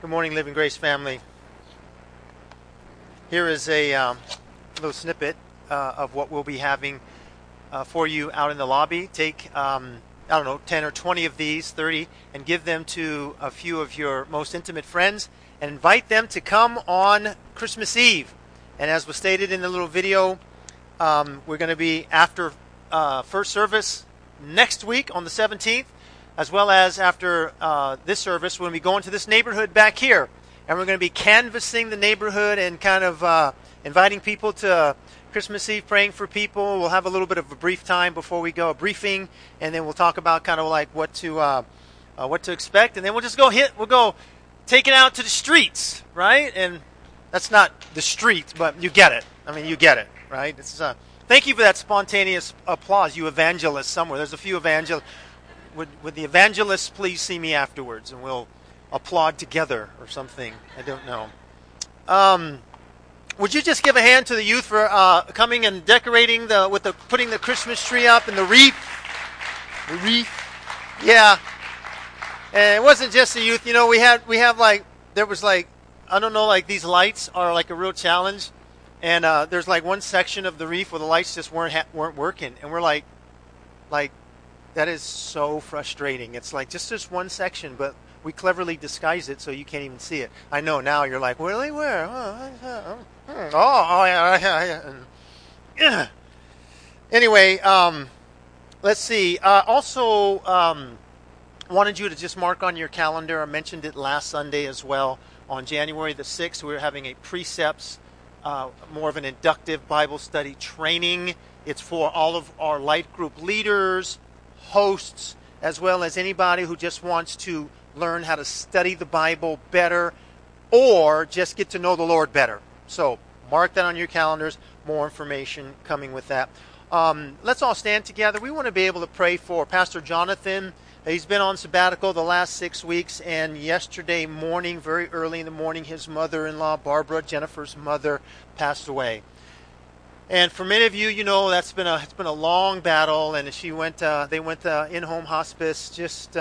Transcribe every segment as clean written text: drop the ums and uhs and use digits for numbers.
Good morning, Living Grace family. Here is a little snippet of what we'll be having for you out in the lobby. Take, 10 or 20 of these, 30, and give them to a few of your most intimate friends and invite them to come on Christmas Eve. And as was stated in the little video, we're going to be after first service next week on the 17th. As well as after this service, we're going to be going to this neighborhood back here. And we're going to be canvassing the neighborhood and kind of inviting people to Christmas Eve, praying for people. We'll have a little bit of a brief time before we go, a briefing, and then we'll talk about kind of like what to expect. And then we'll go take it out to the streets, right? And that's not the streets, but you get it. I mean, you get it, right? Thank you for that spontaneous applause, you evangelists somewhere. There's a few evangelists. Would the evangelists please see me afterwards, and we'll applaud together or something? I don't know. Would you just give a hand to the youth for coming and decorating putting the Christmas tree up and the wreath? The wreath, yeah. And it wasn't just the youth. You know, we have there was I don't know, like these lights are like a real challenge, and there's like one section of the wreath where the lights just weren't working, and we're like. That is so frustrating. It's like just one section, but we cleverly disguise it so you can't even see it. I know now you're like, really? Where? Yeah. Anyway, let's see. Also, wanted you to just mark on your calendar. I mentioned it last Sunday as well. On January the 6th, we're having a precepts, more of an inductive Bible study training. It's for all of our life group leaders, hosts, as well as anybody who just wants to learn how to study the Bible better or just get to know the Lord better. So mark that on your calendars. More information coming with that. Let's all stand together. We want to be able to pray for Pastor Jonathan. He's been on sabbatical the last 6 weeks, and yesterday morning, very early in the morning, his mother-in-law, Barbara, Jennifer's mother, passed away. And for many of you, you know it's been a long battle, and they went in-home hospice just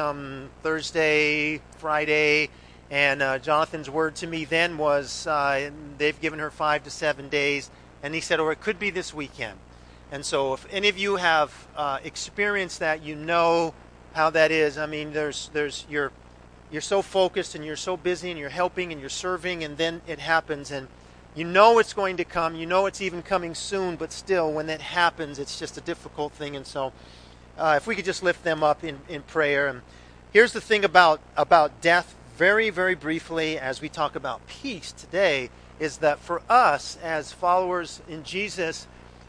Thursday, Friday, and Jonathan's word to me then was they've given her 5 to 7 days, and he said, or it could be this weekend. And so if any of you have experienced that, you know how that is. I mean, you're so focused and you're so busy and you're helping and you're serving, and then it happens, and you know it's going to come. You know it's even coming soon, but still, when that happens, it's just a difficult thing. And so if we could just lift them up in prayer. And here's the thing about death, very, very briefly, as we talk about peace today, is that for us as followers in Jesus,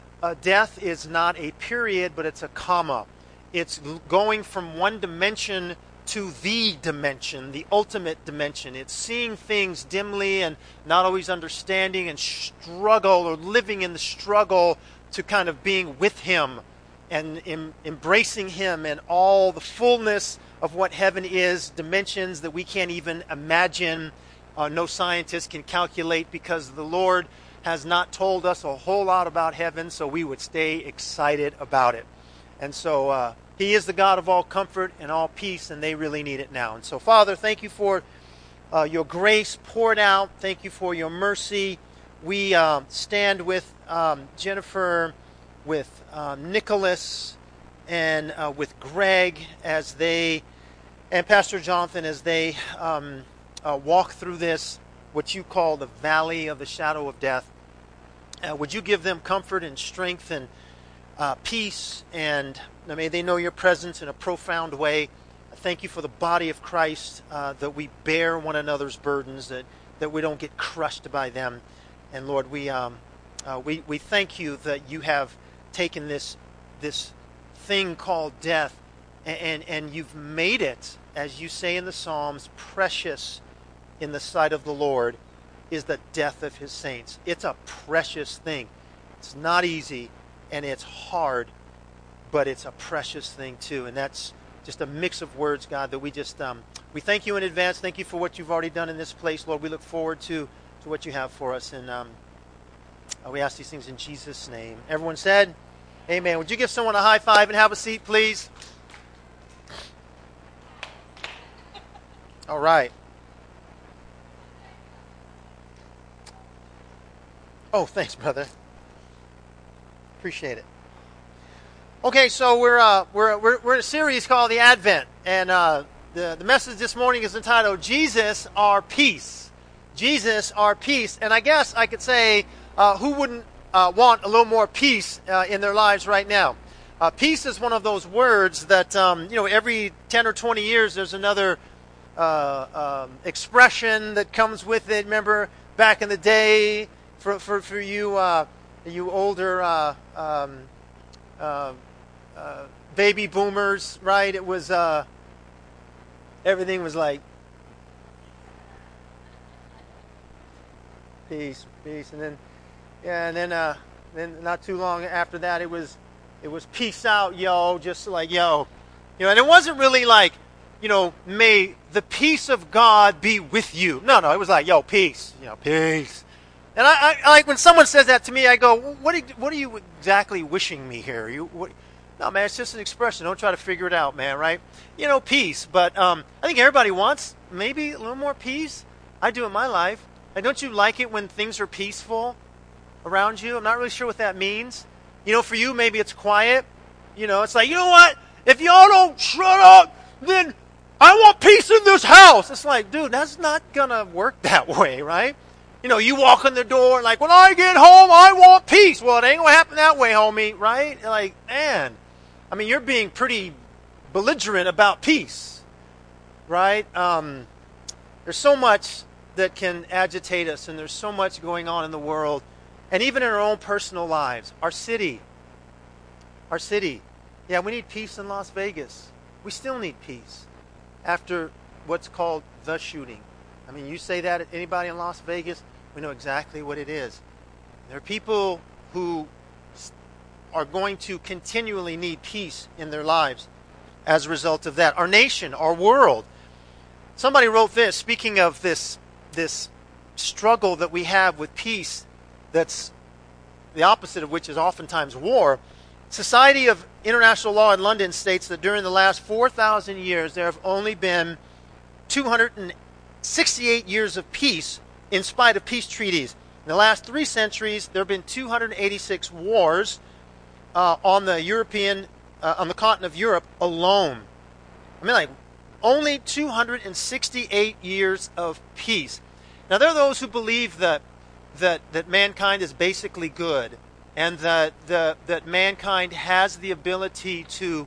death is not a period, but it's a comma. It's going from one dimension to the dimension, the ultimate dimension. It's seeing things dimly and not always understanding and struggle or living in the struggle to kind of being with Him and embracing Him and all the fullness of what heaven is, dimensions that we can't even imagine. No scientist can calculate because the Lord has not told us a whole lot about heaven, so we would stay excited about it. And so He is the God of all comfort and all peace, and they really need it now. And so, Father, thank you for your grace poured out. Thank you for your mercy. We stand with Jennifer, with Nicholas, and with Greg and Pastor Jonathan as they walk through this, what you call the valley of the shadow of death. Would you give them comfort and strength and peace, and may they know your presence in a profound way. Thank you for the body of Christ, that we bear one another's burdens, that we don't get crushed by them. And Lord, we thank you that you have taken this thing called death, and you've made it, as you say in the Psalms, precious in the sight of the Lord is the death of His saints. It's a precious thing. It's not easy, and it's hard, but it's a precious thing too. And that's just a mix of words, God, that we thank you in advance. Thank you for what you've already done in this place, Lord. We look forward to what you have for us. And we ask these things in Jesus' name. Everyone said, amen. Would you give someone a high five and have a seat, please? All right. Oh, thanks, brother. Appreciate it. Okay, so we're in a series called The Advent, and the message this morning is entitled "Jesus, Our Peace." Jesus, our peace, and I guess I could say, who wouldn't want a little more peace in their lives right now? Peace is one of those words that every 10 or 20 years there's another expression that comes with it. Remember back in the day, for you older baby boomers, right? It was everything was like peace, and then not too long after that, it was peace out, yo, just like yo, and it wasn't really like, may the peace of God be with you. No, it was like, yo, peace, peace. And I like when someone says that to me, I go, what are you exactly wishing me here? No, man, it's just an expression. Don't try to figure it out, man, right? Peace. But I think everybody wants maybe a little more peace. I do in my life. And don't you like it when things are peaceful around you? I'm not really sure what that means. For you, maybe it's quiet. It's like, you know what? If y'all don't shut up, then I want peace in this house. It's like, dude, that's not going to work that way, right? You walk in the door like, when I get home, I want peace. Well, it ain't going to happen that way, homie, right? Like, man, you're being pretty belligerent about peace, right? There's so much that can agitate us, and there's so much going on in the world, and even in our own personal lives. Our city. Yeah, we need peace in Las Vegas. We still need peace after what's called the shooting. You say that at anybody in Las Vegas, we know exactly what it is. There are people who are going to continually need peace in their lives as a result of that. Our nation, our world. Somebody wrote this, speaking of this struggle that we have with peace, that's the opposite of which is oftentimes war. Society of International Law in London states that during the last 4,000 years, there have only been 268 years of peace in spite of peace treaties. In the last 3 centuries, there have been 286 wars on the continent of Europe alone. Only 268 years of peace. Now, there are those who believe that mankind is basically good, and that mankind has the ability to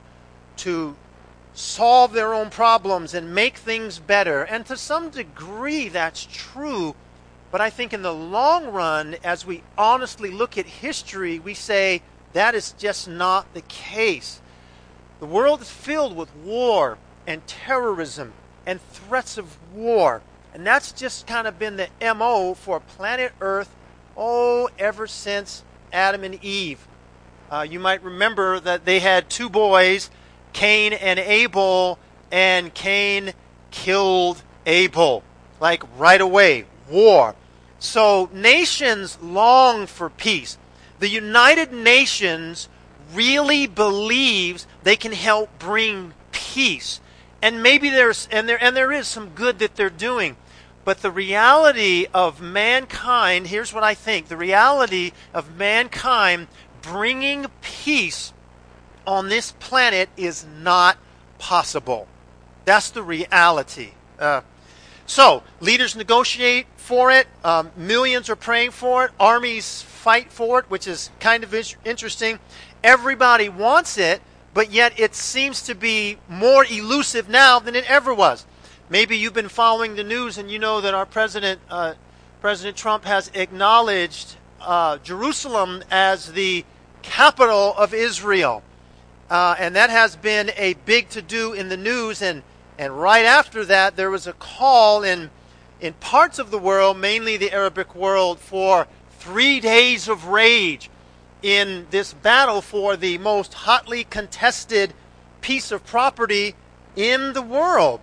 solve their own problems and make things better. And to some degree, that's true. But I think in the long run, as we honestly look at history, we say that is just not the case. The world is filled with war and terrorism and threats of war. And that's just kind of been the MO for planet Earth, ever since Adam and Eve. You might remember that they had 2 boys, Cain and Abel, and Cain killed Abel. Like right away, war. So nations long for peace. The United Nations really believes they can help bring peace. And maybe there is some good that they're doing. But the reality of mankind, here's what I think. The reality of mankind bringing peace on this planet is not possible. That's the reality. So, leaders negotiate for it. Millions are praying for it. Armies fight for it, which is kind of interesting. Everybody wants it, but yet it seems to be more elusive now than it ever was. Maybe you've been following the news and you know that our President Trump has acknowledged Jerusalem as the capital of Israel. And that has been a big to-do in the news. And right after that, there was a call in parts of the world, mainly the Arabic world, for 3 days of rage in this battle for the most hotly contested piece of property in the world.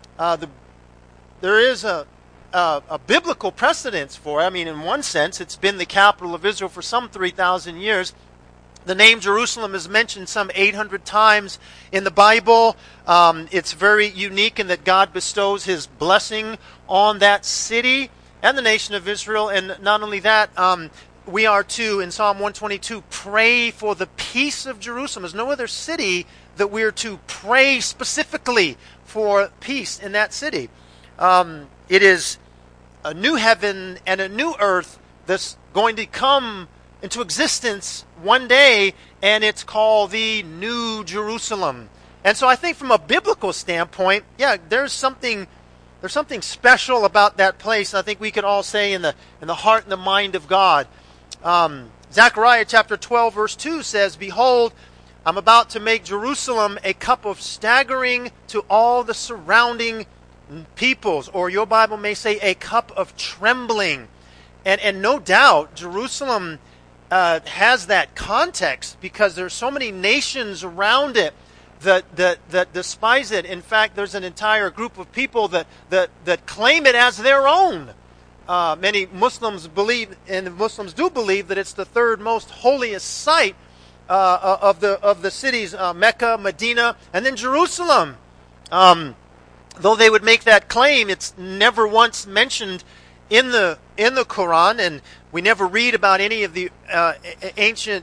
There is a biblical precedence for it. In one sense, it's been the capital of Israel for some 3,000 years. The name Jerusalem is mentioned some 800 times in the Bible. It's very unique in that God bestows His blessing on that city and the nation of Israel. And not only that, we are to, in Psalm 122, pray for the peace of Jerusalem. There's no other city that we're to pray specifically for peace in that city. It is a new heaven and a new earth that's going to come into existence one day, and it's called the New Jerusalem. And so I think from a biblical standpoint, yeah, there's something special about that place. I think we could all say in the heart and the mind of God. Zechariah chapter 12 verse 2 says, "Behold, I'm about to make Jerusalem a cup of staggering to all the surrounding peoples," or your Bible may say a cup of trembling. And no doubt Jerusalem has that context because there's so many nations around it that despise it. In fact, there's an entire group of people that claim it as their own. Many Muslims believe, and Muslims do believe, that it's the third most holiest site of the cities, Mecca, Medina, and then Jerusalem. Though they would make that claim, it's never once mentioned in the Quran, and we never read about any of the ancient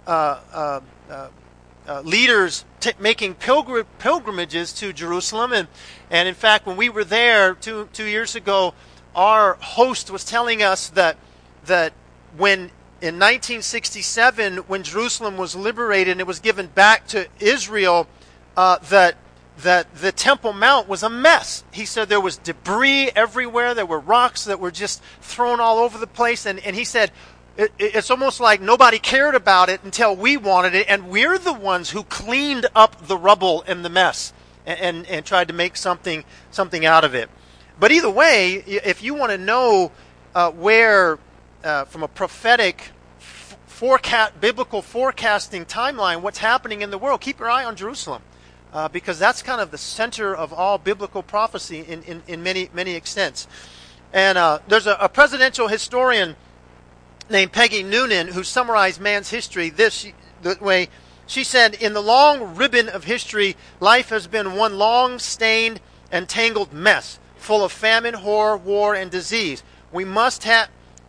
leaders making pilgrimages to Jerusalem. And in fact, when we were there two years ago, our host was telling us that when in 1967, when Jerusalem was liberated and it was given back to Israel, that the Temple Mount was a mess. He said there was debris everywhere. There were rocks that were just thrown all over the place. And he said, it's almost like nobody cared about it until we wanted it, and we're the ones who cleaned up the rubble and the mess and tried to make something out of it. But either way, if you want to know where, from a prophetic biblical forecasting timeline, what's happening in the world, keep your eye on Jerusalem, because that's kind of the center of all biblical prophecy in many extents. And there's a presidential historian named Peggy Noonan who summarized man's history the way. She said, "In the long ribbon of history, life has been one long, stained, and tangled mess, full of famine, horror, war, and disease. We must have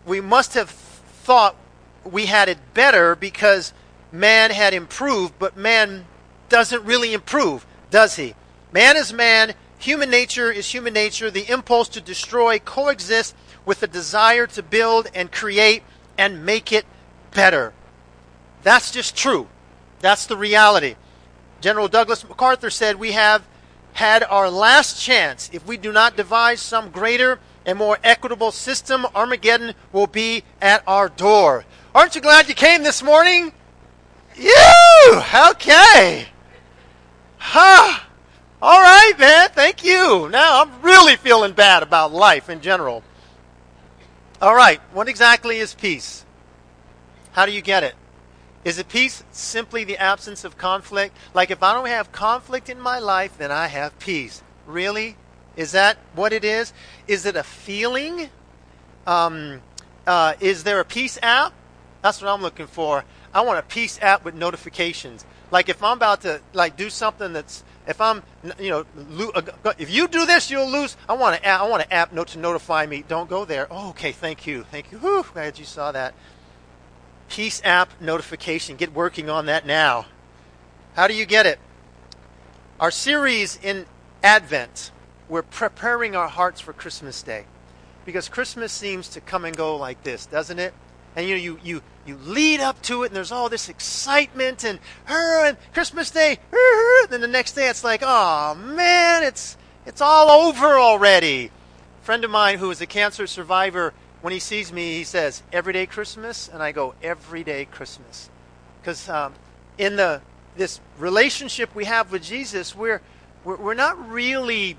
thought we had it better because man had improved, but man doesn't really improve, does he? Man is man, human nature is human nature. The impulse to destroy coexists with the desire to build and create and make it better." That's just true. That's the reality. General Douglas MacArthur said, "We have had our last chance. If we do not devise some greater and more equitable system, Armageddon will be at our door." Aren't you glad you came this morning? You! Okay. Huh. All right, man. Thank you. Now I'm really feeling bad about life in general. All right. What exactly is peace? How do you get it? Is it peace simply the absence of conflict? Like if I don't have conflict in my life, then I have peace. Really? Is that what it is? Is it a feeling? Is there a peace app? That's what I'm looking for. I want a peace app with notifications. Like if I'm about to do something that's, if you do this, you'll lose. I want an app to notify me. Don't go there. Oh, okay. Thank you. Whew, glad you saw that. Peace app notification. Get working on that now. How do you get it? Our series in Advent, we're preparing our hearts for Christmas Day, because Christmas seems to come and go like this, doesn't it? And you lead up to it, and there's all this excitement, and Christmas Day, then the next day it's like, oh man, it's all over already. A friend of mine who is a cancer survivor, when he sees me, he says, "Everyday Christmas?" And I go, "Everyday Christmas." Because in this relationship we have with Jesus, we're not really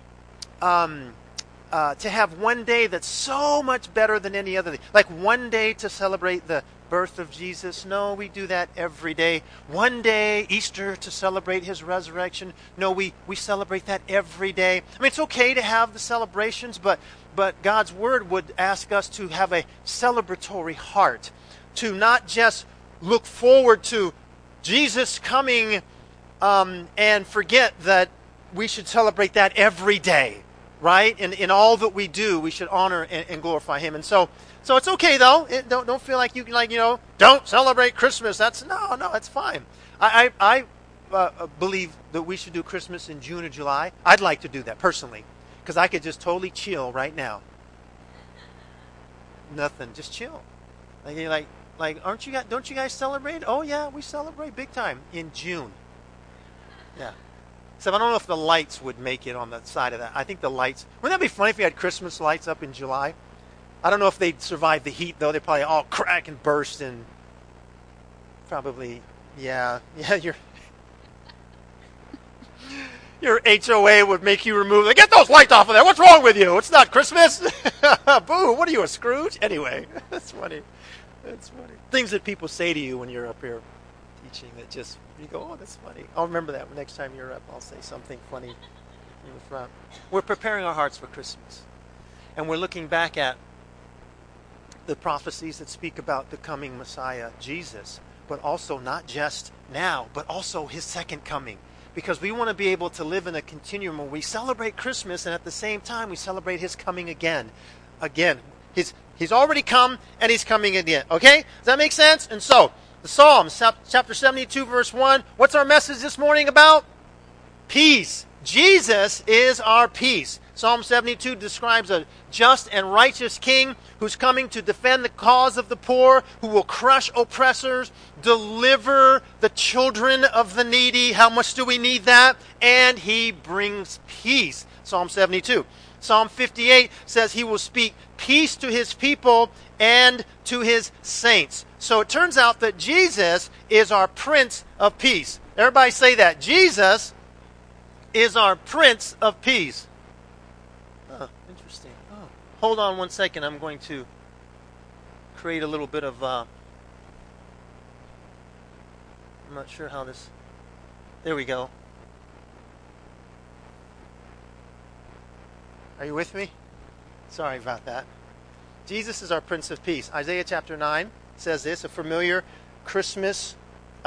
to have one day that's so much better than any other day. Like one day to celebrate the birth of Jesus. No, we do that every day. One day, Easter, to celebrate his resurrection. No, we celebrate that every day. I mean, it's okay to have the celebrations, but God's word would ask us to have a celebratory heart, to not just look forward to Jesus coming and forget that we should celebrate that every day, right? In all that we do, we should honor and glorify Him. And so it's okay though. Don't feel like you can, like, don't celebrate Christmas. No, it's fine. I believe that we should do Christmas in June or July. I'd like to do that personally, because I could just totally chill right now. Nothing, just chill. Don't you guys celebrate? Oh yeah, we celebrate big time in June. Yeah. So I don't know if the lights would make it on the side of that. I think the lights. Wouldn't that be funny if we had Christmas lights up in July? I don't know if they'd survive the heat though. They'd probably all crack and burst and probably, yeah. Your HOA would make you remove. Get those lights off of there. What's wrong with you? It's not Christmas. Boo! What are you, a Scrooge? Anyway, that's funny. That's funny. Things that people say to you when you're up here teaching that just you go, oh, that's funny. I'll remember that next time you're up. I'll say something funny in the front. We're preparing our hearts for Christmas, and we're looking back at the prophecies that speak about the coming Messiah, Jesus, but also not just now, but also His second coming. Because we want to be able to live in a continuum where we celebrate Christmas and at the same time we celebrate His coming again. Again. He's already come and He's coming again. Okay? Does that make sense? And so, the Psalms, chapter 72, verse 1. What's our message this morning about? Peace. Jesus is our peace. Psalm 72 describes a just and righteous king who's coming to defend the cause of the poor, who will crush oppressors, deliver the children of the needy. How much do we need that? And He brings peace. Psalm 72. Psalm 58 says He will speak peace to His people and to His saints. So it turns out that Jesus is our Prince of Peace. Everybody say that. Jesus is our Prince of Peace. Oh, interesting. Oh. Hold on one second. I'm going to create a little bit of... I'm not sure how this... There we go. Are you with me? Sorry about that. Jesus is our Prince of Peace. Isaiah chapter 9 says this, a familiar Christmas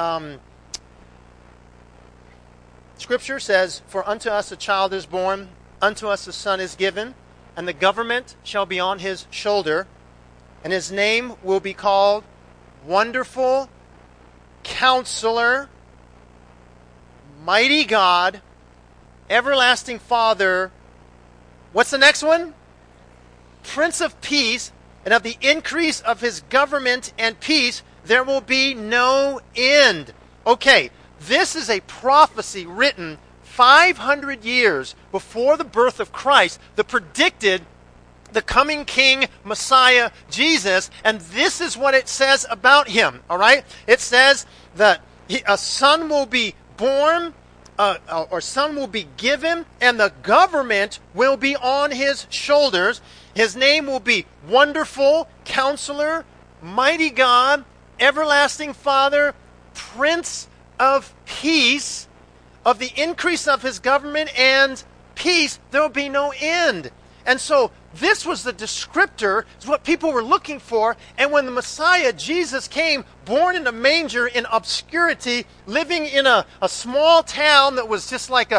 scripture says, "For unto us a child is born, unto us a son is given, and the government shall be on His shoulder, and His name will be called Wonderful, Counselor, Mighty God, Everlasting Father." What's the next one? Prince of Peace, and of the increase of His government and peace there will be no end. Okay, this is a prophecy written 500 years before the birth of Christ that predicted the coming King, Messiah, Jesus, and this is what it says about Him, all right? It says that a son will be born, or son will be given, and the government will be on His shoulders. His name will be Wonderful, Counselor, Mighty God, Everlasting Father, Prince of Peace. Of the increase of His government and peace, there will be no end. And so this was the descriptor, it's what people were looking for. And when the Messiah, Jesus, came, born in a manger in obscurity, living in a small town that was just like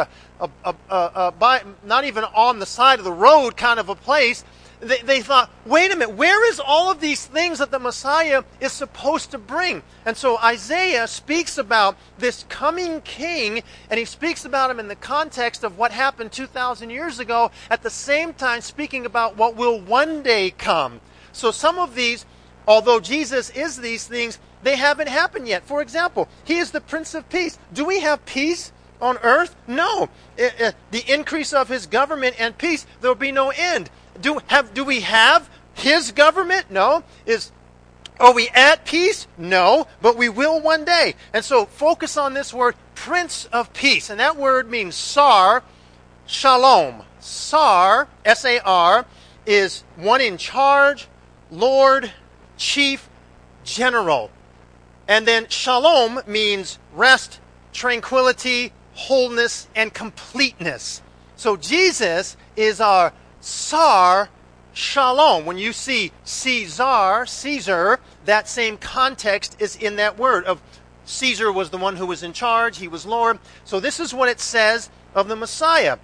not even on the side of the road kind of a place, they thought, wait a minute, where is all of these things that the Messiah is supposed to bring? And so Isaiah speaks about this coming king, and he speaks about him in the context of what happened 2,000 years ago, at the same time speaking about what will one day come. So some of these, although Jesus is these things, they haven't happened yet. For example, He is the Prince of Peace. Do we have peace on earth? No. The increase of His government and peace, there will be no end. Do we have His government? No. Are we at peace? No. But we will one day. And so focus on this word, Prince of Peace. And that word means Sar, Shalom. Sar, S-A-R, is one in charge, Lord, Chief, General. And then Shalom means rest, tranquility, wholeness, and completeness. So Jesus is our Sar Shalom. When you see Caesar, that same context is in that word. Of Caesar was the one who was in charge. He was Lord. So this is what it says of the Messiah.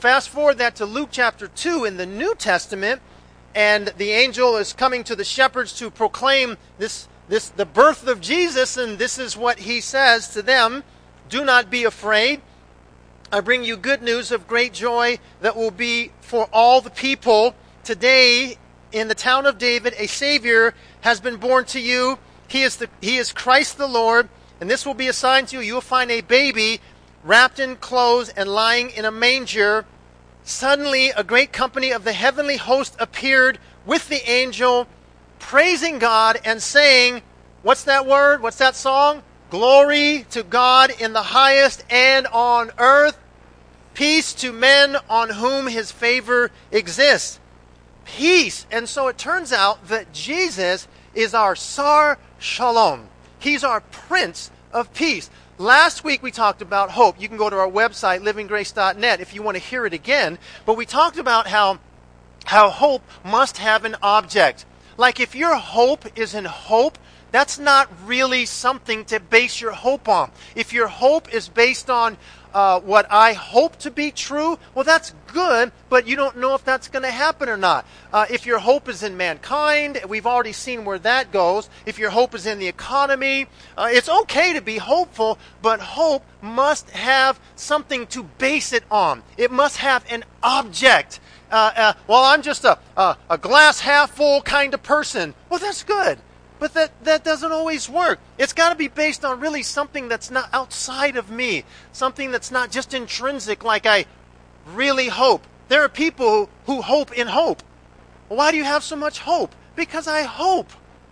fast forward that to Luke chapter 2 in the New Testament, and the angel is coming to the shepherds to proclaim the birth of Jesus, and this is what he says to them: "Do not be afraid. I bring you good news of great joy that will be for all the people. Today, in the town of David, a Savior has been born to you. He is Christ the Lord, and this will be a sign to you. You will find a baby wrapped in clothes and lying in a manger." Suddenly, a great company of the heavenly host appeared with the angel, praising God and saying, what's that word? What's that song? "Glory to God in the highest, and on earth, peace to men on whom his favor exists." Peace. And so it turns out that Jesus is our Sar Shalom. He's our Prince of Peace. Last week we talked about hope. You can go to our website, livinggrace.net, if you want to hear it again. But we talked about how hope must have an object. Like if your hope is in hope, that's not really something to base your hope on. If your hope is based on what I hope to be true, well, that's good, but you don't know if that's going to happen or not. If your hope is in mankind, we've already seen where that goes. If your hope is in the economy, it's okay to be hopeful, but hope must have something to base it on. It must have an object. Well, I'm just a glass half full kind of person. Well, that's good. But that doesn't always work. It's got to be based on really something that's not outside of me. Something that's not just intrinsic, like I really hope. There are people who hope in hope. Why do you have so much hope? Because I hope.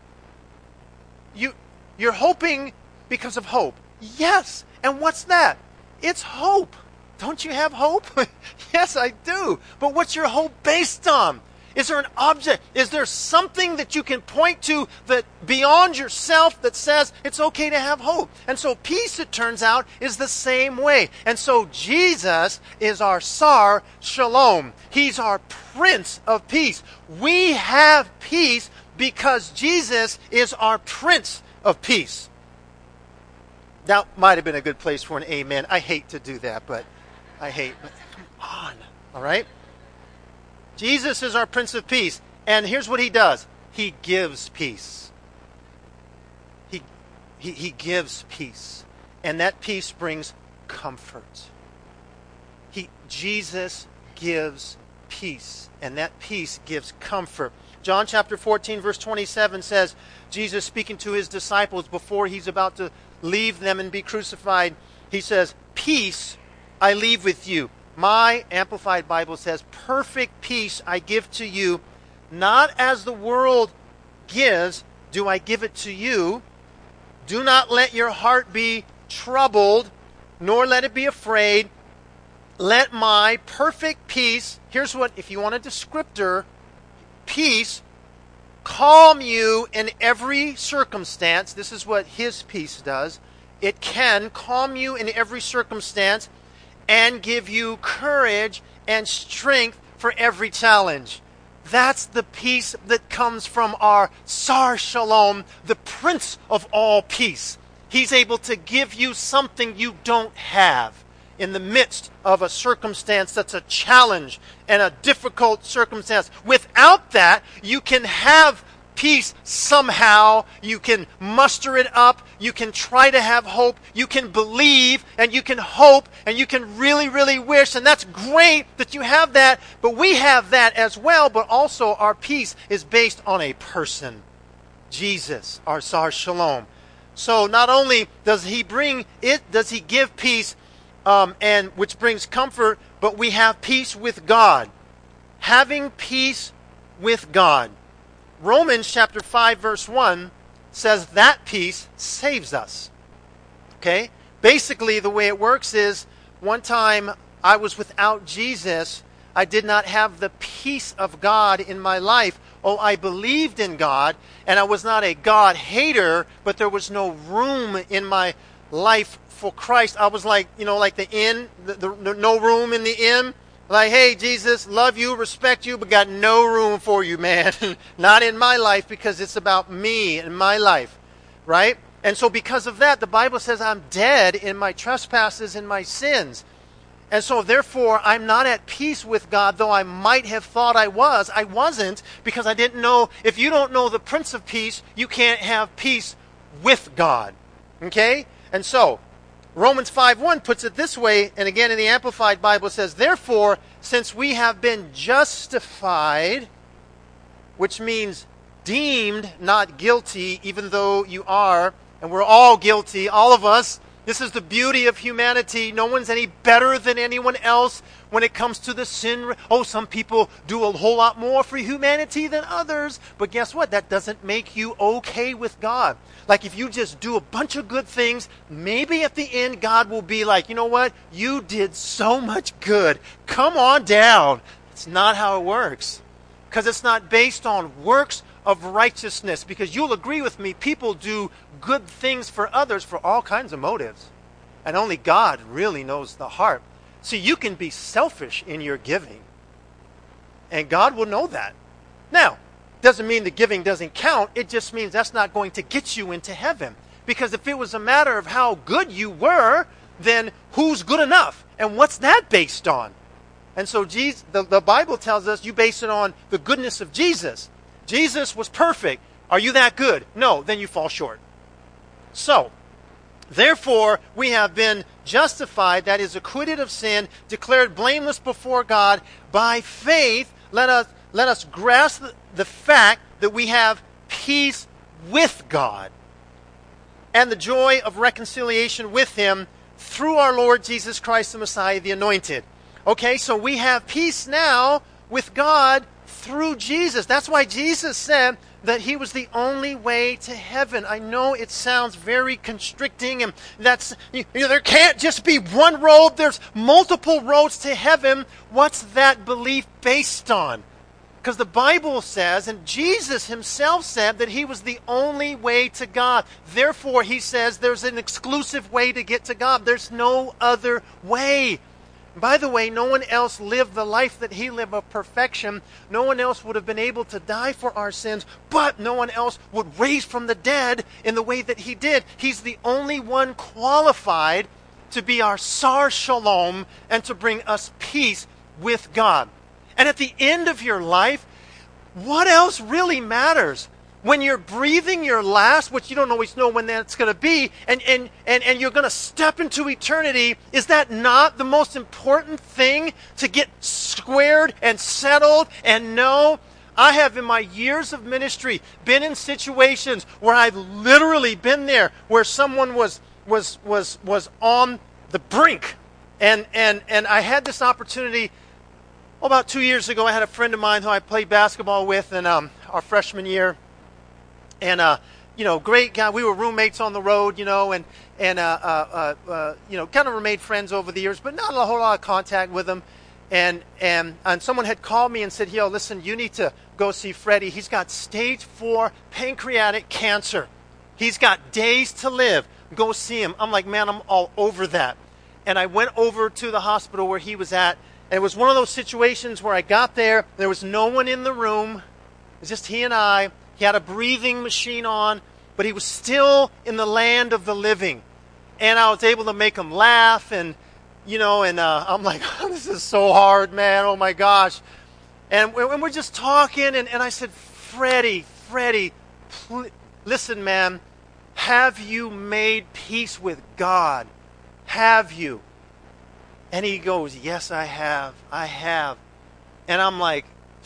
You're hoping because of hope. Yes. And what's that? It's hope. Don't you have hope? Yes, I do. But what's your hope based on? Is there an object? Is there something that you can point to that beyond yourself that says it's okay to have hope? And so peace, it turns out, is the same way. And so Jesus is our Sar Shalom. He's our Prince of Peace. We have peace because Jesus is our Prince of Peace. That might have been a good place for an amen. I hate to do that, but come on. All right? Jesus is our Prince of Peace. And here's what he does. He gives peace. He gives peace. And that peace brings comfort. Jesus gives peace. And that peace gives comfort. John chapter 14 verse 27 says, Jesus speaking to his disciples before he's about to leave them and be crucified, he says, "Peace I leave with you. My Amplified Bible says, perfect peace I give to you. Not as the world gives, do I give it to you. Do not let your heart be troubled, nor let it be afraid. Let my perfect peace," here's what, if you want a descriptor, peace, "calm you in every circumstance." This is what his peace does. It can calm you in every circumstance and give you courage and strength for every challenge. That's the peace that comes from our Sar Shalom, the Prince of all peace. He's able to give you something you don't have in the midst of a circumstance that's a challenge and a difficult circumstance. Without that, you can have peace somehow. You can muster it up. You can try to have hope. You can believe and you can hope and you can really, really wish. And that's great that you have that. But we have that as well. But also our peace is based on a person. Jesus, our Sar Shalom. So not only does he bring it, does he give peace, and which brings comfort, but we have peace with God. Having peace with God. Romans chapter 5 verse 1 says that peace saves us. Okay? Basically the way it works is, one time I was without Jesus. I did not have the peace of God in my life. Oh, I believed in God, and I was not a God hater, but there was no room in my life for Christ. I was like, like the inn, the no room in the inn. Like, hey, Jesus, love you, respect you, but got no room for you, man. Not in my life, because it's about me and my life, right? And so because of that, the Bible says I'm dead in my trespasses and my sins. And so therefore, I'm not at peace with God, though I might have thought I was. I wasn't, because I didn't know. If you don't know the Prince of Peace, you can't have peace with God. Okay? And so, Romans 5:1 puts it this way, and again in the Amplified Bible it says, therefore, since we have been justified, which means deemed not guilty, even though you are, and we're all guilty, all of us. This is the beauty of humanity. No one's any better than anyone else when it comes to the sin. Oh, some people do a whole lot more for humanity than others. But guess what? That doesn't make you okay with God. Like if you just do a bunch of good things, maybe at the end God will be like, you know what? You did so much good. Come on down. It's not how it works. Because it's not based on works of righteousness. Because you'll agree with me, people do good things for others for all kinds of motives. And only God really knows the heart. See, you can be selfish in your giving. And God will know that. Now, doesn't mean the giving doesn't count. It just means that's not going to get you into heaven. Because if it was a matter of how good you were, then who's good enough? And what's that based on? And so Jesus, the Bible tells us you base it on the goodness of Jesus. Jesus was perfect. Are you that good? No, then you fall short. So, therefore, we have been justified, that is, acquitted of sin, declared blameless before God. By faith, let us grasp the fact that we have peace with God and the joy of reconciliation with Him through our Lord Jesus Christ the Messiah, the Anointed. Okay, so we have peace now with God through Jesus. That's why Jesus said that He was the only way to heaven. I know it sounds very constricting, and that's, there can't just be one road. There's multiple roads to heaven. What's that belief based on? Because the Bible says, and Jesus Himself said, that He was the only way to God. Therefore, He says there's an exclusive way to get to God. There's no other way. By the way, no one else lived the life that He lived of perfection. No one else would have been able to die for our sins, but no one else would raise from the dead in the way that He did. He's the only one qualified to be our Sar Shalom and to bring us peace with God. And at the end of your life, what else really matters? When you're breathing your last, which you don't always know when that's going to be, and you're going to step into eternity, is that not the most important thing to get squared and settled and know? I have in my years of ministry been in situations where I've literally been there, where someone was on the brink. And I had this opportunity, about 2 years ago. I had a friend of mine who I played basketball with in our freshman year. And, great guy. We were roommates on the road, and kind of remained friends over the years, but not a whole lot of contact with him. And someone had called me and said, yo, listen, you need to go see Freddie. He's got stage 4 pancreatic cancer. He's got days to live. Go see him. I'm like, man, I'm all over that. And I went over to the hospital where he was at. And it was one of those situations where I got there. There was no one in the room. It was just he and I. He had a breathing machine on, but he was still in the land of the living. And I was able to make him laugh, and I'm like, oh, this is so hard, man. Oh, my gosh. And we're just talking, and I said, Freddie, listen, man, have you made peace with God? Have you? And he goes, yes, I have. And I'm like,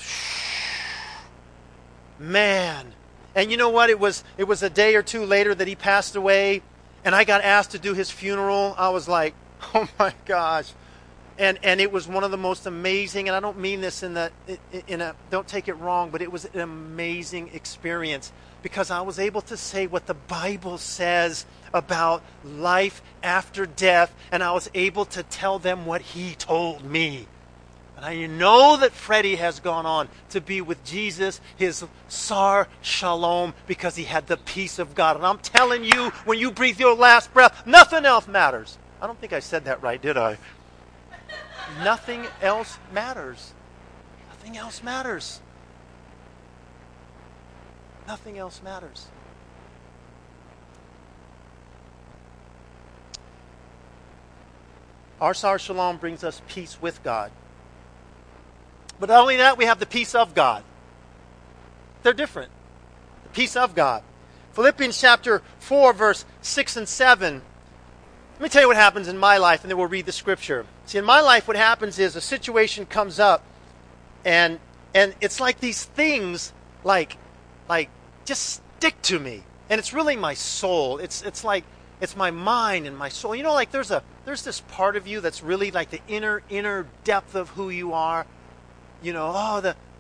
man. And you know what? It was a day or two later that he passed away, and I got asked to do his funeral. I was like, oh my gosh. And it was one of the most amazing, and I don't mean this don't take it wrong, but it was an amazing experience, because I was able to say what the Bible says about life after death, and I was able to tell them what He told me. And I know that Freddie has gone on to be with Jesus, his Sar Shalom, because he had the peace of God. And I'm telling you, when you breathe your last breath, nothing else matters. I don't think I said that right, did I? Nothing else matters. Nothing else matters. Nothing else matters. Our Sar Shalom brings us peace with God. But not only that, we have the peace of God. They're different. The peace of God. Philippians chapter 4, verse 6 and 7. Let me tell you what happens in my life, and then we'll read the scripture. See, in my life, what happens is a situation comes up, and it's like these things, like just stick to me, and it's really my soul. It's like it's my mind and my soul. You know, like there's this part of you that's really like the inner depth of who you are. You know,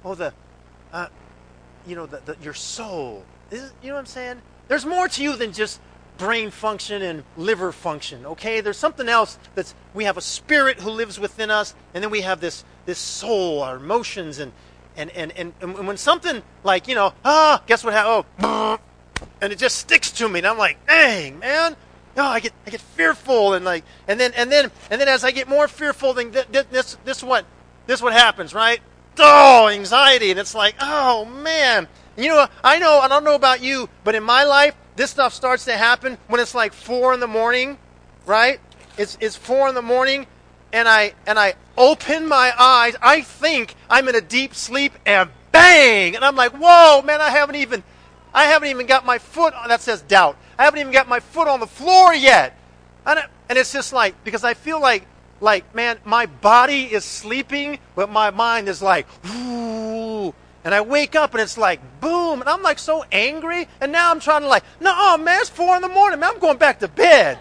your soul. You know what I'm saying? There's more to you than just brain function and liver function, okay? There's something else we have a spirit who lives within us, and then we have this soul, our emotions, and when something like, guess what happened? Oh, and it just sticks to me, and I'm like, dang, man. No, I get fearful, and then as I get more fearful, then this what happens, right? Oh, anxiety, and it's like, oh man. I don't know about you, but in my life, this stuff starts to happen when it's like 4 a.m, right? It's 4 a.m, and I open my eyes. I think I'm in a deep sleep, and bang! And I'm like, whoa, man! I haven't even got my foot on. That says doubt. I haven't even got my foot on the floor yet, and it's just like, because I feel like man, my body is sleeping, but my mind is like, ooh. And I wake up and it's like, boom. And I'm like so angry. And now I'm trying to no, man, it's 4 a.m, man. I'm going back to bed.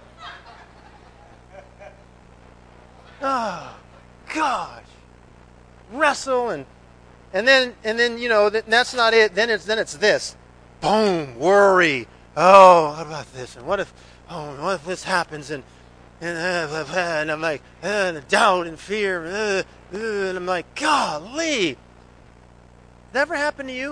Oh, gosh. Wrestle and then that's not it. Then it's this. Boom, worry. Oh, what about this? And what if this happens? And I'm like, doubt and fear. And I'm like, golly. That ever happened to you?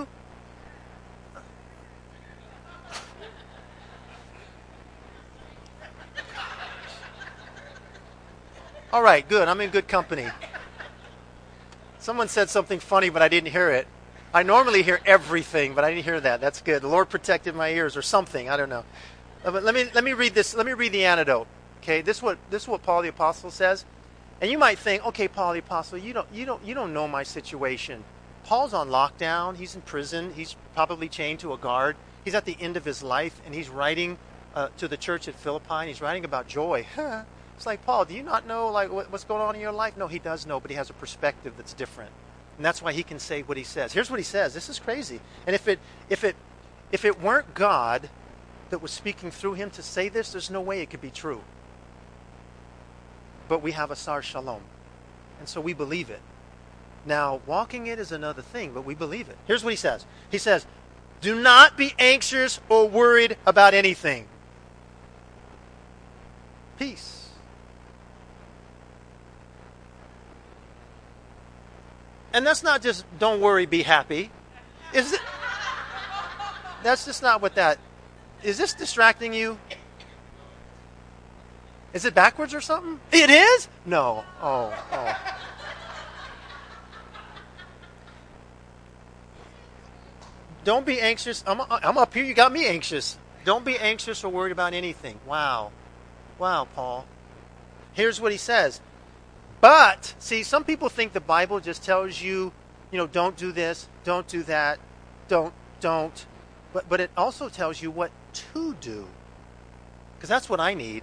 All right, good. I'm in good company. Someone said something funny, but I didn't hear it. I normally hear everything, but I didn't hear that. That's good. The Lord protected my ears or something. I don't know. But let me read this. Let me read the antidote. Okay, this is what Paul the Apostle says. And you might think, okay, Paul the Apostle, you don't know my situation. Paul's on lockdown. He's in prison. He's probably chained to a guard. He's at the end of his life, and he's writing to the church at Philippi, and he's writing about joy. It's like, Paul, do you not know what's going on in your life? No, he does know, but he has a perspective that's different, and that's why he can say what he says. Here's what he says. This is crazy. And if it weren't God that was speaking through him to say this, there's no way it could be true. But we have a Sar Shalom, and so we believe it. Now, walking it is another thing, but we believe it. Here's what he says. He says, do not be anxious or worried about anything. Peace. And that's not just don't worry, be happy. Is it? That's just not what that... Is this distracting you? Is it backwards or something? It is? No. Oh. Don't be anxious. I'm up here. You got me anxious. Don't be anxious or worried about anything. Wow, Paul. Here's what he says. But, see, some people think the Bible just tells you, don't do this, don't do that, don't. But it also tells you what to do. Because that's what I need.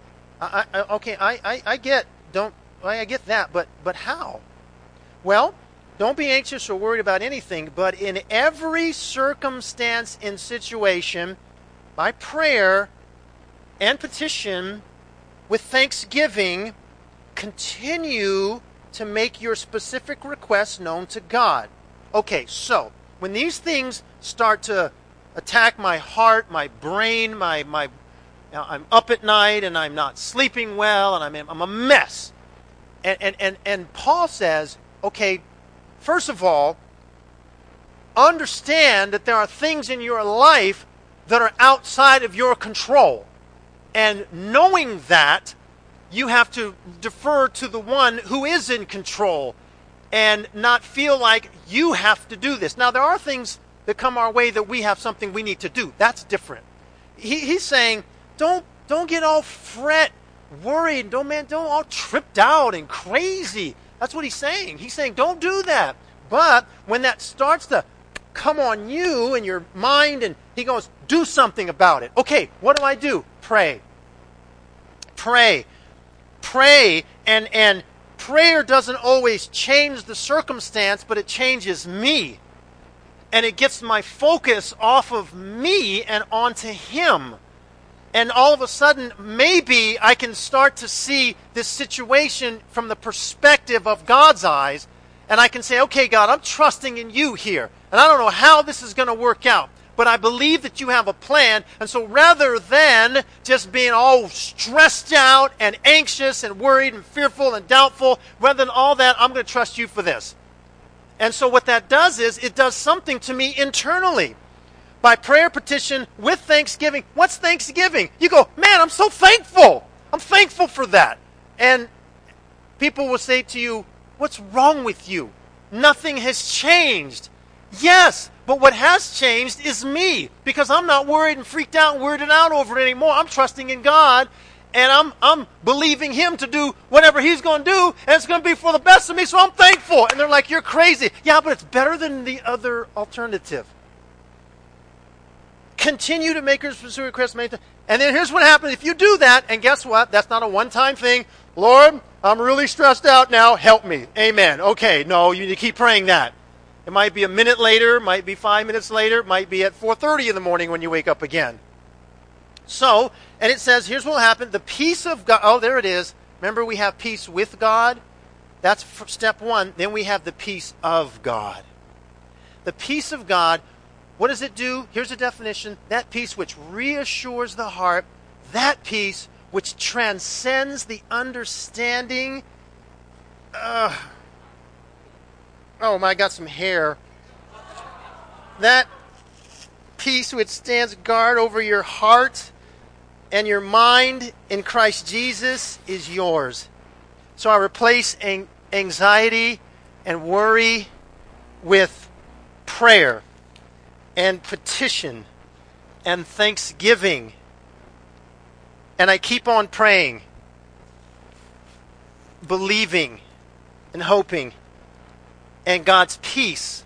I get that, but how? Well, don't be anxious or worried about anything, but in every circumstance and situation, by prayer and petition, with thanksgiving, continue to make your specific requests known to God. Okay, so when these things start to attack my heart, my brain, I'm up at night and I'm not sleeping well and I'm a mess. And Paul says, okay, first of all, understand that there are things in your life that are outside of your control. And knowing that, you have to defer to the one who is in control and not feel like you have to do this. Now, there are things that come our way that we have something we need to do. That's different. He's saying, don't get all fret worried. Don't all tripped out and crazy. That's what he's saying. He's saying, don't do that. But when that starts to come on you and your mind, and he goes, do something about it. Okay, what do? Pray. Pray. Pray. And prayer doesn't always change the circumstance, but it changes me. And it gets my focus off of me and onto him. And all of a sudden, maybe I can start to see this situation from the perspective of God's eyes. And I can say, okay, God, I'm trusting in you here. And I don't know how this is going to work out. But I believe that you have a plan. And so rather than just being all stressed out and anxious and worried and fearful and doubtful, rather than all that, I'm going to trust you for this. And so what that does is it does something to me internally. By prayer petition with thanksgiving. What's thanksgiving? You go, man, I'm so thankful. I'm thankful for that. And people will say to you, what's wrong with you? Nothing has changed. Yes, but what has changed is me. Because I'm not worried and freaked out and weirded out over it anymore. I'm trusting in God. And I'm believing him to do whatever he's going to do. And it's going to be for the best of me. So I'm thankful. And they're like, you're crazy. Yeah, but it's better than the other alternative. Continue to make your specific requests. And then here's what happens if you do that. And guess what? That's not a one-time thing. Lord, I'm really stressed out now. Help me. Amen. Okay, no, you need to keep praying that. It might be a minute later. Might be 5 minutes later. Might be at 4:30 in the morning when you wake up again. So, and it says, here's what will happen. The peace of God. Oh, there it is. Remember, we have peace with God. That's step one. Then we have the peace of God. The peace of God. What does it do? Here's a definition. That peace which reassures the heart. That peace which transcends the understanding. Oh, I got some hair. That peace which stands guard over your heart and your mind in Christ Jesus is yours. So I replace anxiety and worry with prayer and petition and thanksgiving. And I keep on praying, believing and hoping. And God's peace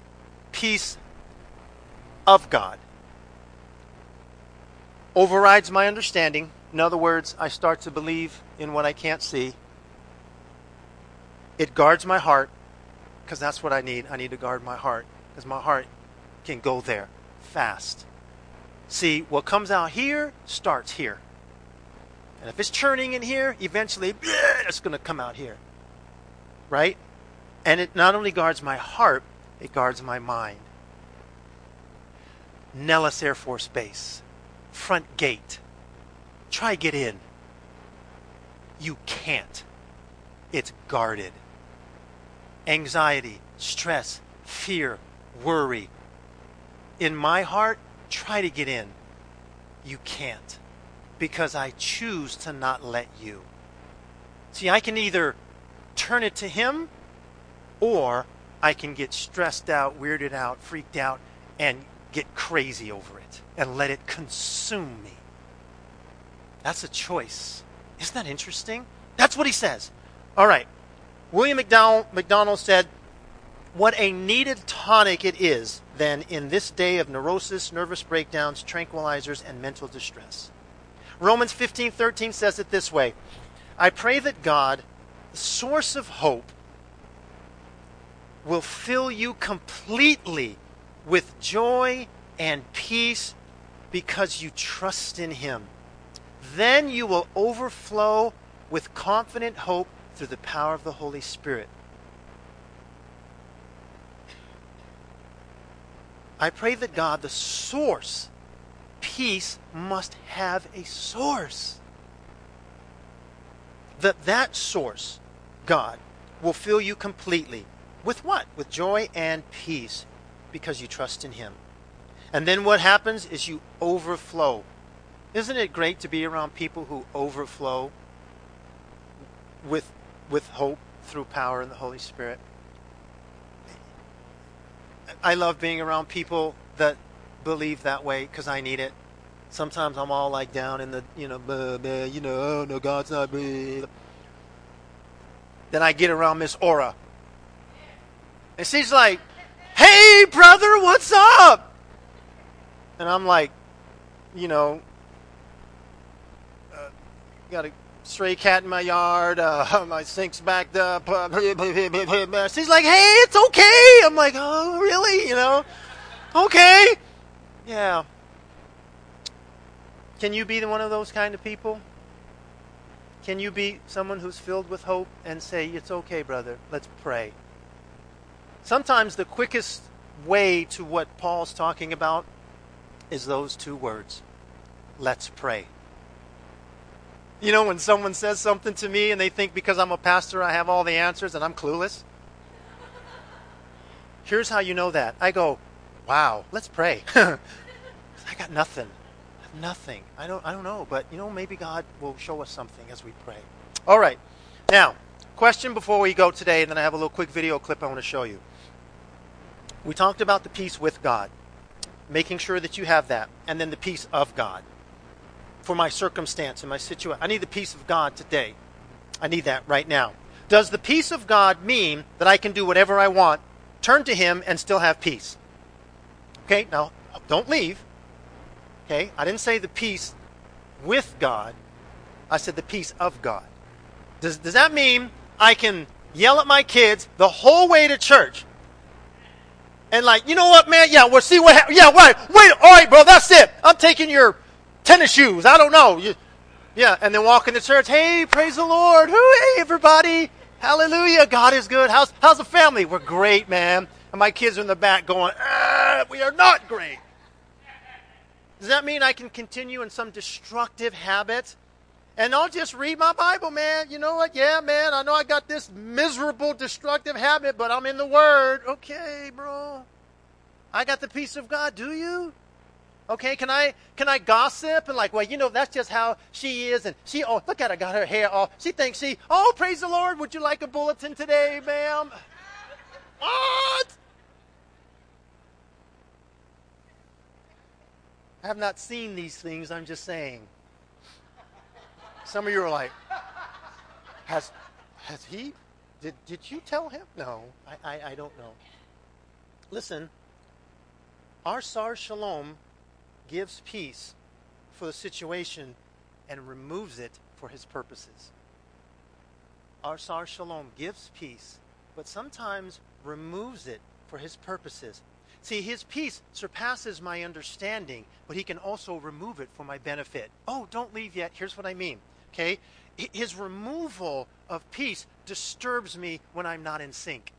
of God, overrides my understanding. In other words, I start to believe in what I can't see. It guards my heart, because that's what I need. I need to guard my heart, because my heart can go there fast. See, what comes out here starts here. And if it's churning in here, eventually it's going to come out here. Right? And it not only guards my heart, it guards my mind. Nellis Air Force Base. Front gate. Try get in. You can't. It's guarded. Anxiety, stress, fear, worry. In my heart, try to get in. You can't. Because I choose to not let you. See, I can either turn it to him, or I can get stressed out, weirded out, freaked out, and get crazy over it and let it consume me. That's a choice. Isn't that interesting? That's what he says. All right. William McDonald said, what a needed tonic it is, then, in this day of neurosis, nervous breakdowns, tranquilizers, and mental distress. Romans 15:13 says it this way. I pray that God, the source of hope, will fill you completely with joy and peace because you trust in him. Then you will overflow with confident hope through the power of the Holy Spirit. I pray that God, the source, peace must have a source. That source, God, will fill you completely. With what? With joy and peace, because you trust in him. And then what happens is you overflow. Isn't it great to be around people who overflow with hope through power in the Holy Spirit? I love being around people that believe that way because I need it. Sometimes I'm all like down in the, oh no, God's not me. Then I get around Miss Aura. And she's like, hey, brother, what's up? And I'm like, got a stray cat in my yard. My sink's backed up. She's like, hey, it's okay. I'm like, oh, really? Okay. Yeah. Can you be one of those kind of people? Can you be someone who's filled with hope and say, it's okay, brother, let's pray? Sometimes the quickest way to what Paul's talking about is those two words. Let's pray. When someone says something to me and they think because I'm a pastor I have all the answers and I'm clueless. Here's how you know that. I go, wow, let's pray. I got nothing. Nothing. I don't know, but maybe God will show us something as we pray. All right. Now, question before we go today, and then I have a little quick video clip I want to show you. We talked about the peace with God, making sure that you have that, and then the peace of God. For my circumstance and my situation, I need the peace of God today. I need that right now. Does the peace of God mean that I can do whatever I want, turn to Him, and still have peace? Okay, now, don't leave. Okay, I didn't say the peace with God. I said the peace of God. Does that mean I can yell at my kids the whole way to church? And like, you know what, man? Yeah, we'll see what happens. Yeah, right. Wait, all right, bro, that's it. I'm taking your tennis shoes. I don't know. Yeah, and then walk into church. Hey, praise the Lord. Hey, everybody. Hallelujah. God is good. How's the family? We're great, man. And my kids are in the back going, we are not great. Does that mean I can continue in some destructive habit? And I'll just read my Bible, man. You know what? Yeah, man, I know I got this miserable, destructive habit, but I'm in the Word. Okay, bro. I got the peace of God. Do you? Okay, can I gossip? And like, well, that's just how she is. And look at her, got her hair off. She thinks praise the Lord. Would you like a bulletin today, ma'am? What? I have not seen these things, I'm just saying. Some of you are like, has he? Did you tell him? No, I don't know. Listen, our Sar Shalom gives peace for the situation and removes it for His purposes. Our Sar Shalom gives peace, but sometimes removes it for His purposes. See, His peace surpasses my understanding, but He can also remove it for my benefit. Oh, don't leave yet. Here's what I mean. Okay? His removal of peace disturbs me when I'm not in sync.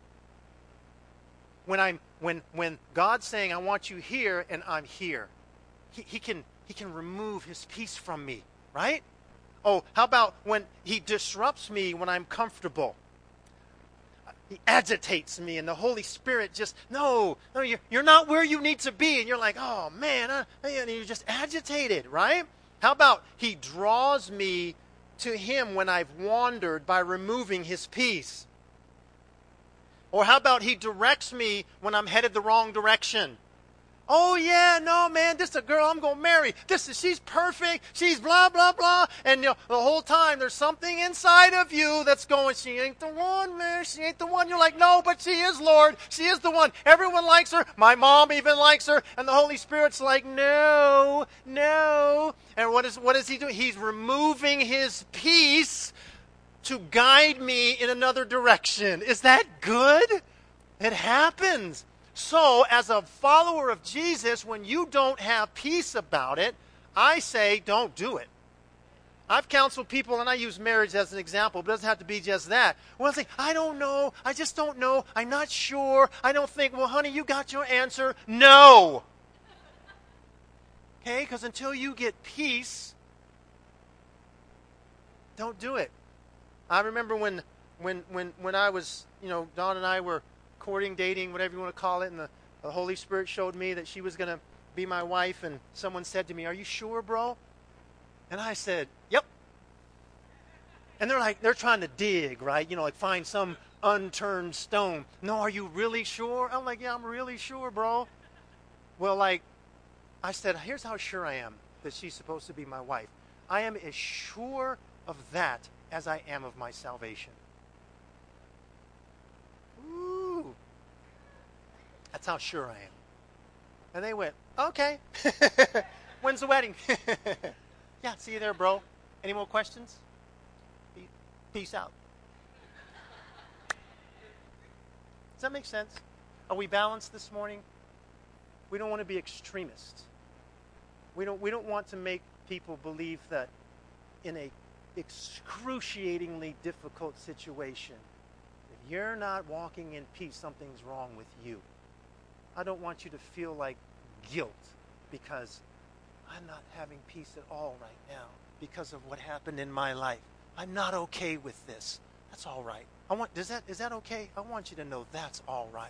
When God's saying, I want you here, and I'm here. He can remove His peace from me, right? Oh, how about when He disrupts me when I'm comfortable? He agitates me, and the Holy Spirit just, no, you're not where you need to be. And you're like, oh, man, and you're just agitated, right? How about He draws me to Him when I've wandered by removing His peace? Or how about He directs me when I'm headed the wrong direction? Oh, yeah, no, man, this is a girl I'm going to marry. She's perfect. She's blah, blah, blah. And the whole time there's something inside of you that's going, she ain't the one, man. She ain't the one. You're like, no, but she is, Lord. She is the one. Everyone likes her. My mom even likes her. And the Holy Spirit's like, no. And what is He doing? He's removing His peace to guide me in another direction. Is that good? It happens. So, as a follower of Jesus, when you don't have peace about it, I say don't do it. I've counseled people, and I use marriage as an example, but it doesn't have to be just that. Well, it's like, I don't know. I just don't know. I'm not sure. I don't think, well, honey, you got your answer. No. Okay? Because until you get peace, don't do it. I remember when I was, Dawn and I were courting, dating, whatever you want to call it, and the Holy Spirit showed me that she was going to be my wife, and someone said to me, are you sure, bro? And I said, yep. And they're trying to dig, right? Find some unturned stone. No, are you really sure? I'm like, yeah, I'm really sure, bro. Well, I said, here's how sure I am. that she's supposed to be my wife. I am as sure of that as I am of my salvation. Ooh. That's how sure I am. And they went, okay. When's the wedding? Yeah, see you there, bro. Any more questions? Peace out. Does that make sense? Are we balanced this morning? We don't want to be extremists. We don't want to make people believe that in a excruciatingly difficult situation, if you're not walking in peace, something's wrong with you. I don't want you to feel like guilt because I'm not having peace at all right now because of what happened in my life. I'm not okay with this. That's all right. Is that okay? I want you to know that's all right.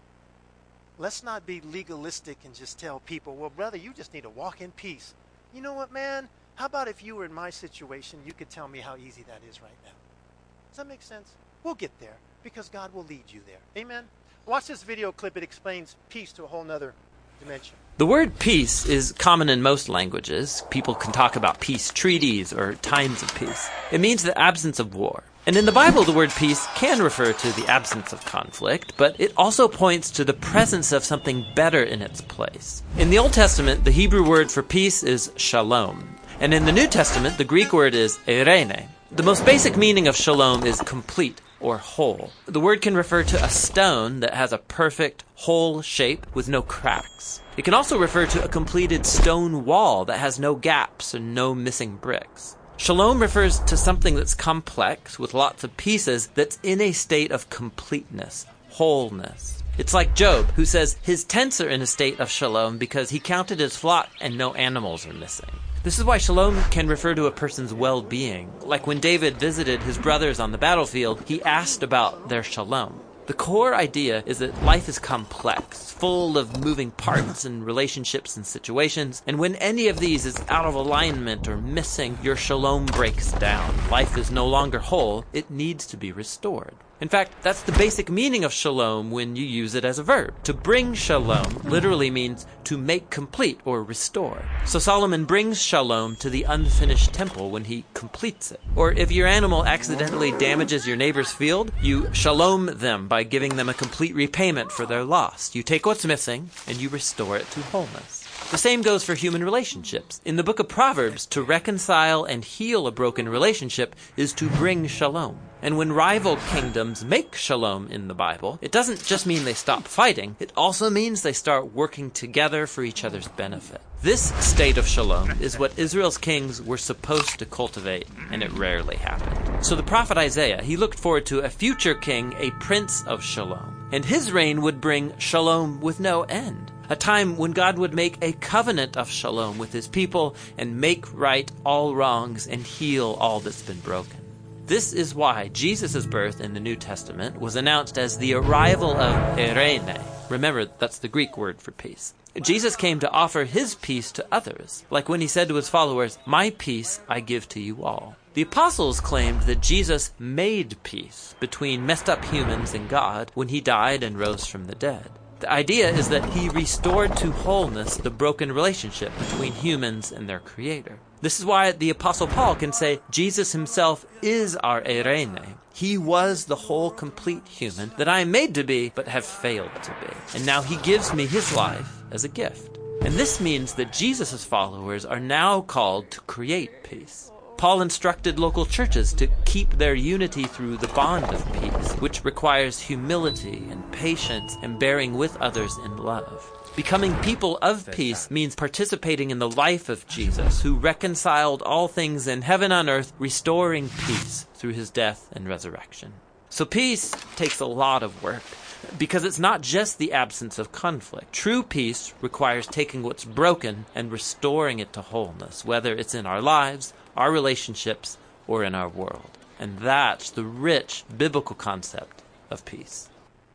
Let's not be legalistic and just tell people, well, brother, you just need to walk in peace. You know what, man? How about if you were in my situation, you could tell me how easy that is right now? Does that make sense? We'll get there because God will lead you there. Amen? Watch this video clip. It explains peace to a whole nother dimension. The word peace is common in most languages. People can talk about peace treaties or times of peace. It means the absence of war. And in the Bible, the word peace can refer to the absence of conflict, but it also points to the presence of something better in its place. In the Old Testament, the Hebrew word for peace is shalom. And in the New Testament, the Greek word is eirene. The most basic meaning of shalom is complete or whole. The word can refer to a stone that has a perfect, whole shape with no cracks. It can also refer to a completed stone wall that has no gaps and no missing bricks. Shalom refers to something that's complex with lots of pieces that's in a state of completeness, wholeness. It's like Job, who says his tents are in a state of shalom because he counted his flock and no animals are missing. This is why shalom can refer to a person's well-being. Like when David visited his brothers on the battlefield, he asked about their shalom. The core idea is that life is complex, full of moving parts and relationships and situations, and when any of these is out of alignment or missing, your shalom breaks down. Life is no longer whole, it needs to be restored. In fact, that's the basic meaning of shalom when you use it as a verb. To bring shalom literally means to make complete or restore. So Solomon brings shalom to the unfinished temple when he completes it. Or if your animal accidentally damages your neighbor's field, you shalom them by giving them a complete repayment for their loss. You take what's missing and you restore it to wholeness. The same goes for human relationships. In the book of Proverbs, to reconcile and heal a broken relationship is to bring shalom. And when rival kingdoms make shalom in the Bible, it doesn't just mean they stop fighting, it also means they start working together for each other's benefit. This state of shalom is what Israel's kings were supposed to cultivate, and it rarely happened. So the prophet Isaiah, he looked forward to a future king, a prince of shalom. And his reign would bring shalom with no end. A time when God would make a covenant of shalom with his people and make right all wrongs and heal all that's been broken. This is why Jesus' birth in the New Testament was announced as the arrival of eirene. Remember, that's the Greek word for peace. Jesus came to offer his peace to others, like when he said to his followers, "My peace I give to you all." The apostles claimed that Jesus made peace between messed up humans and God when he died and rose from the dead. The idea is that he restored to wholeness the broken relationship between humans and their creator. This is why the Apostle Paul can say Jesus himself is our eirene. He was the whole complete human that I am made to be but have failed to be. And now he gives me his life as a gift. And this means that Jesus' followers are now called to create peace. Paul instructed local churches to keep their unity through the bond of peace, which requires humility and patience and bearing with others in love. Becoming people of peace means participating in the life of Jesus, who reconciled all things in heaven and earth, restoring peace through his death and resurrection. So peace takes a lot of work, because it's not just the absence of conflict. True peace requires taking what's broken and restoring it to wholeness, whether it's in our lives, our relationships, or in our world. And that's the rich biblical concept of peace.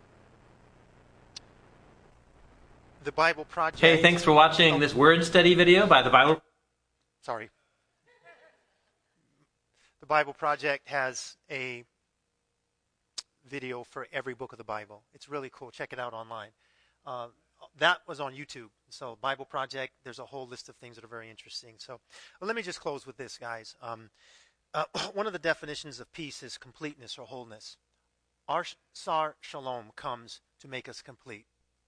The Bible Project. Hey, thanks for watching this word study video by the Bible. Sorry. The Bible Project has a video for every book of the Bible. It's really cool. Check it out online. that was on YouTube. So Bible Project, there's a whole list of things that are very interesting. So let me just close with this, guys. One of the definitions of peace is completeness or wholeness. Our Sar Shalom comes to make us complete.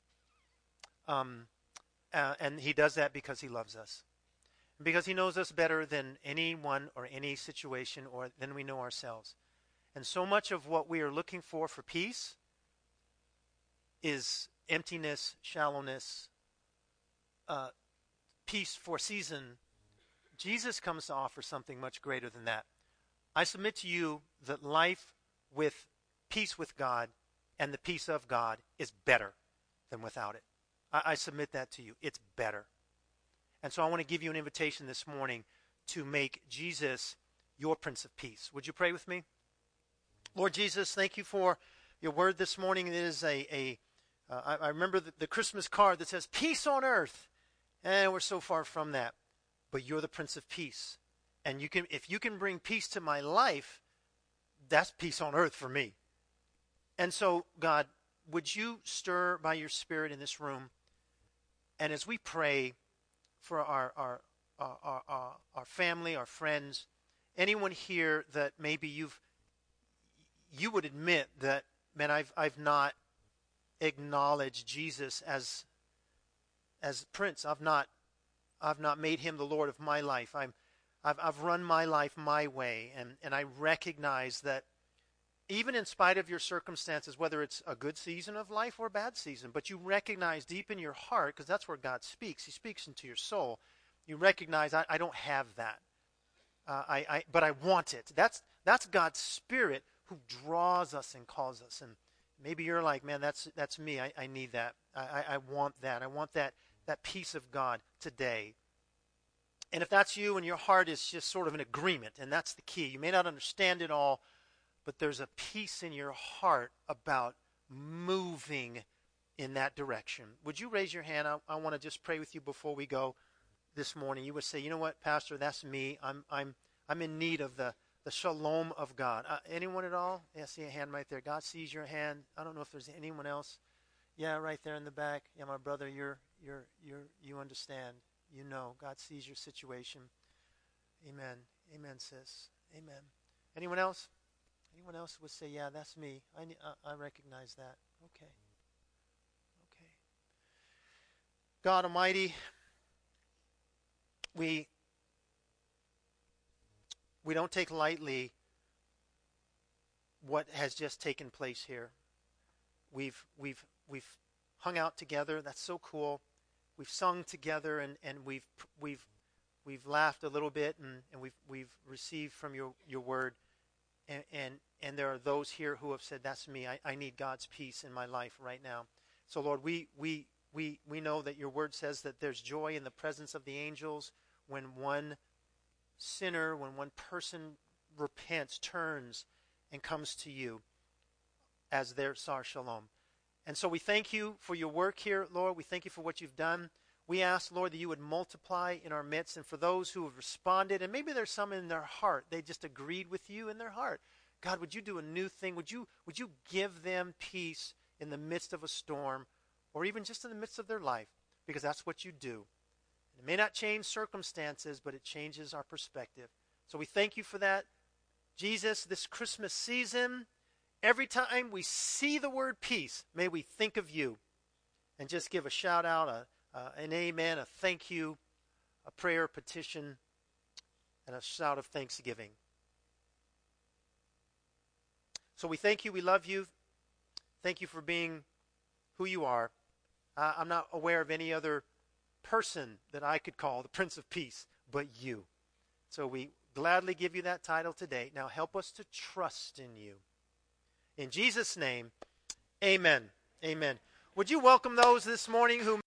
And he does that because he loves us. Because he knows us better than anyone or any situation or than we know ourselves. And so much of what we are looking for peace is emptiness, shallowness, peace for season. Jesus comes to offer something much greater than that. I submit to you that life with peace with God and the peace of God is better than without it. I submit that to you. It's better. And so I want to give you an invitation this morning to make Jesus your Prince of Peace. Would you pray with me? Lord Jesus, thank you for your word this morning. It is I remember the Christmas card that says, peace on earth. And we're so far from that. But you're the Prince of Peace. And if you can bring peace to my life, that's peace on earth for me. And so, God, would you stir by your Spirit in this room? And as we pray for our family, our friends, anyone here that maybe you would admit that, man, I've not acknowledged Jesus as Prince. I've not made him the Lord of my life. I've run my life my way, and I recognize that even in spite of your circumstances, whether it's a good season of life or a bad season, but you recognize deep in your heart, because that's where God speaks. He speaks into your soul. You recognize, I don't have that, but I want it. That's God's Spirit who draws us and calls us. And maybe you're like, man, that's me. I need that. I want that. I want that peace of God today. And if that's you and your heart is just sort of in agreement, and that's the key. You may not understand it all, but there's a peace in your heart about moving in that direction. Would you raise your hand? I want to just pray with you before we go this morning. You would say, you know what, Pastor, that's me. I'm in need of the shalom of God. Anyone at all? Yeah, I see a hand right there. God sees your hand. I don't know if there's anyone else. Yeah, right there in the back. Yeah, my brother, you understand. You know, God sees your situation. Amen. Amen, sis. Amen. Anyone else? Anyone else would say, yeah, that's me. I recognize that. Okay. Okay. God Almighty, we don't take lightly what has just taken place here. We've hung out together. That's so cool. We've sung together, and we've laughed a little bit, and we've received from your word. And there are those here who have said, that's me. I need God's peace in my life right now. So Lord, we know that your word says that there's joy in the presence of the angels when one sinner, when one person repents, turns, and comes to you as their Sar Shalom. And so we thank you for your work here, Lord. We thank you for what you've done. We ask, Lord, that you would multiply in our midst. And for those who have responded, and maybe there's some in their heart, they just agreed with you in their heart. God, would you do a new thing? Would you give them peace in the midst of a storm, or even just in the midst of their life? Because that's what you do. It may not change circumstances, but it changes our perspective. So we thank you for that. Jesus, this Christmas season, every time we see the word peace, may we think of you and just give a shout out, an amen, a thank you, a prayer, a petition, and a shout of thanksgiving. So we thank you, we love you. Thank you for being who you are. I'm not aware of any other person that I could call the Prince of Peace but you. So we gladly give you that title today. Now help us to trust in you. In Jesus' name, amen. Amen. Would you welcome those this morning who